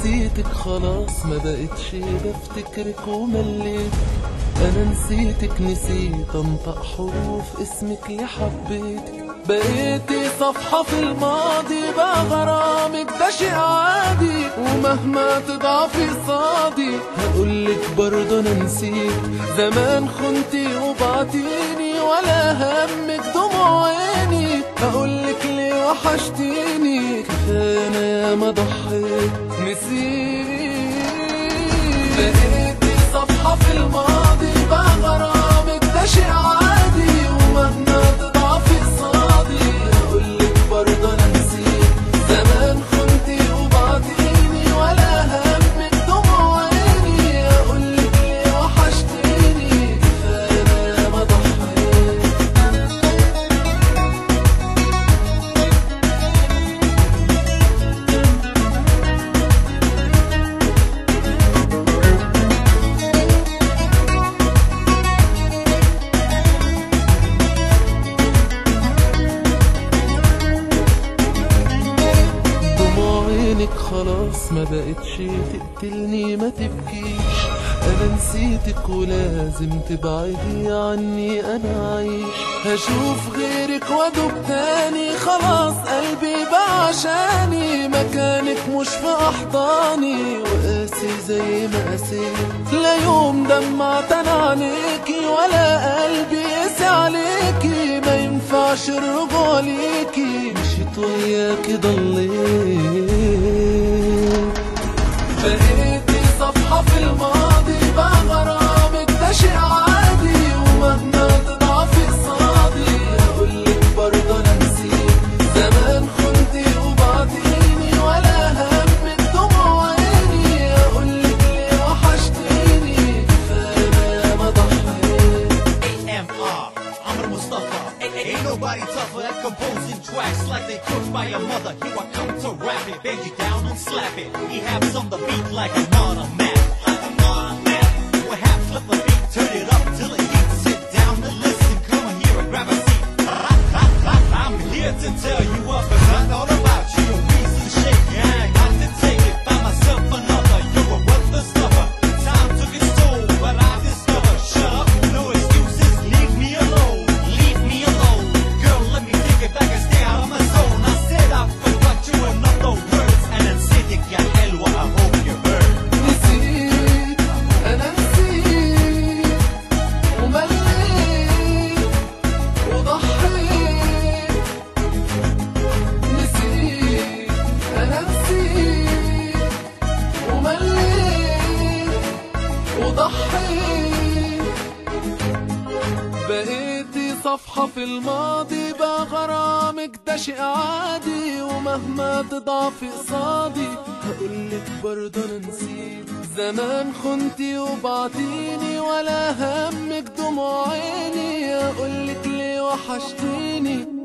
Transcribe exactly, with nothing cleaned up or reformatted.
نسيتك خلاص ما بقتش بفتكرك ومليت. انا نسيتك نسيت انطق حروف اسمك اللي حبيتك. بقيتي صفحة في الماضي بقى غرامك ده شيء عادي، ومهما تضعفي صادي هقولك برضه انا نسيت. زمان خنتي وبعتيني ولا همك دموع عيني، هقولك ليه وحشتيني كفاية انا ياما ضحيت نسيت. بقيتي صفحة في الماضي بقى غرامك ده شيء عادي، ومهما تضعفي صادي هقولك برضه انا نسيت. زمان خنتي وبعتيني ولا همك دموع عيني، هقولك ليه وحشتيني كفاية انا ياما ضحيت. خلاص ما بقتش تقتلني ما تبكيش. انا نسيتك ولازم تبعدي عني انا عايش. هشوف غيرك وادوب تاني خلاص قلبي بقى عشاني، مكانك مش في احضاني وقاسي زي ما قاسيت. لا يوم دمعت انا عليكي ولا قلبي قاسي عليكي، ما ينفعش الرجوع ليكي مشيت وياكي ضليت. بقيتي صفحة في الماضي بقى غرامك ده شيء عادي، ومهما تضعفي صادي هقولك برضه انا نسيت. زمان خنتي وبعتيني ولا همك دموع عيني، هقولك ليه وحشتيني كفاية انا ياما ضحيت. A M R عمرو مصطفى. Ain't nobody tougher at composing tracks like they cooked by your mother. Here I come to rap it, bend you down and slap it. He haps on the beat like an automat, like an automat. We have flip the beat, turn it up till it heats. Sit down and listen, come on here and grab a seat. I'm here to tell you what, cause I thought about you. A reason shake, yeah, I got to take it. Find myself another, you're a worthless lover. Time took its toll, but I discovered. Shut up, no excuses, leave me alone. Leave me alone. Girl, let me take it back and stay out of my zone. I said I forgot you in other words. أنا نسيتك يا حلوة, I hope you heard. نسيت أنا نسيت ومليت وضحيت. نسيت أنا نسيت ومليت وضحيت. بقيتي صفحة في الماضي بقى غرامك ده شيء عادي، ومهما تضعفي قصادي هقولك برضه انا نسيت. زمان خنتي وبعتيني ولا همك دموع عيني، هقولك ليه وحشتيني